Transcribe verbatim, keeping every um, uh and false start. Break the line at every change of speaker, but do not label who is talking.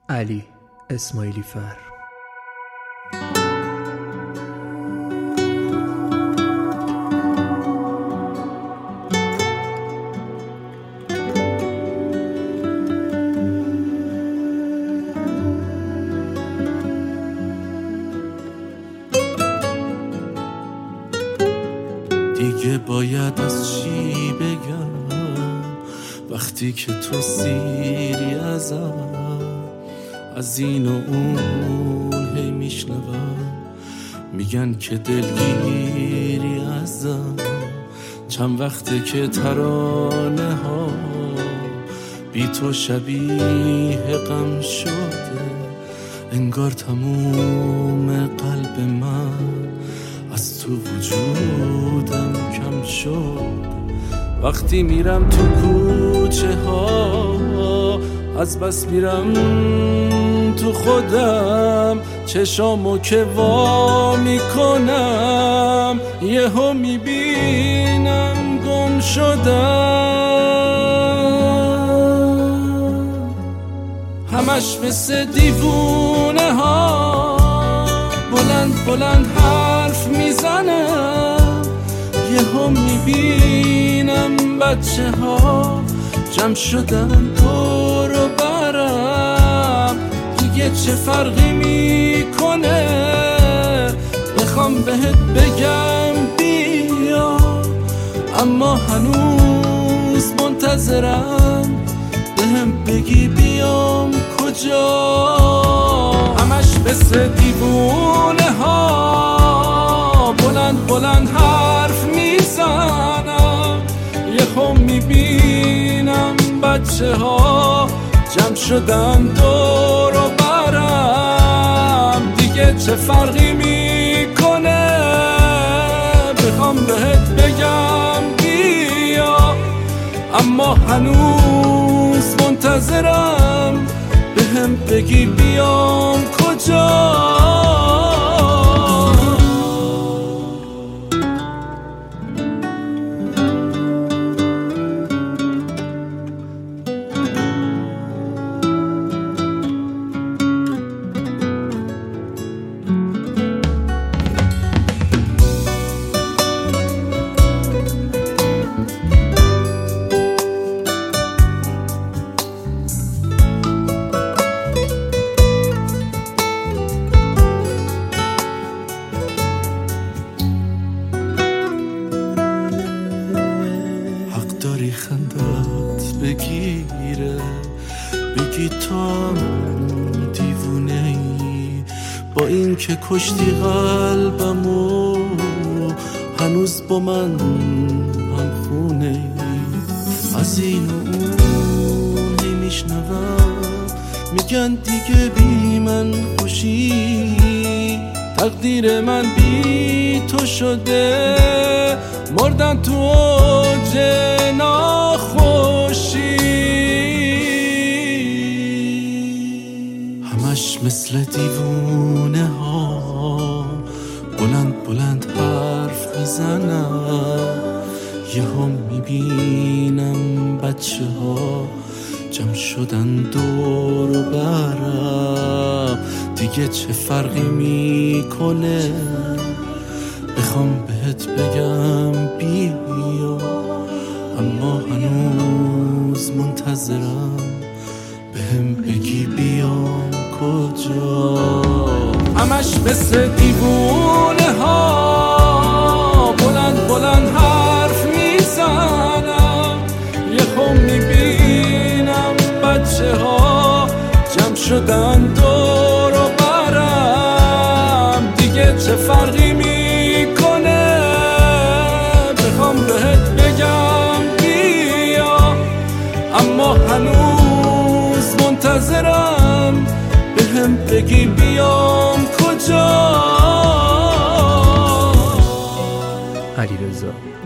علی اسماعیلی فر.
دیگه باید از چی بگم وقتی که تو سیری ازم، از این و اون هی میشنوم میگن که دلگیری ازم. چند وقته که ترانه ها بی تو شبیه غم شده، انگار تموم قلب من از تو وجودم کم شد. وقتی میرم تو کوچه ها از بس میرم تو خودم، چشامو که وا میکنم یهو میبینم گم شدم. همش مثل دیوونه ها بلند بلند حرف میزنم، یهو میبینم بچه ها جمع شدن دور و برم. دیگه چه فرقی میکنه بخوام بهت بگم بیا، اما هنوز منتظرم بهم بگی بیام کجا. همش مثل دیوونه ها بلند بلند حرف میزنم، یهو میبینم بچه ها جمع شدن دور و برم. دیگه چه فرقی میکنه بخوام بهت بگم بیا، اما هنوز منتظرم بهم بگی بیام کجا. داری خندت بگیره بگی تو دیوونه ای، با این که کشتی قلبمو هنوز با من هم خونه ای. از این و اون هی میشنوم میگن دیگه بی من خوشی، تقدیر من بی تو شده، مردن تو اوج ناخوشی. همش مثل دیوونه ها بلند بلند حرف میزنم، یهو میبینم بچه ها جمع شدن دور و برم. دیگه چه فرقی میکنه بخوام بهت بگم بیا، اما هنوز منتظرم بهم بگی بیام کجا. همش مثل دیوونه ها بلند بلند حرف میزنم، یهو میبینم بچه ها جمع شدن دور و برم. دیگه چه فرقی میکنه بخوام بهت بگم بیا، اما هنوز منتظرم بهم بگی بیام کجا.
علیرضا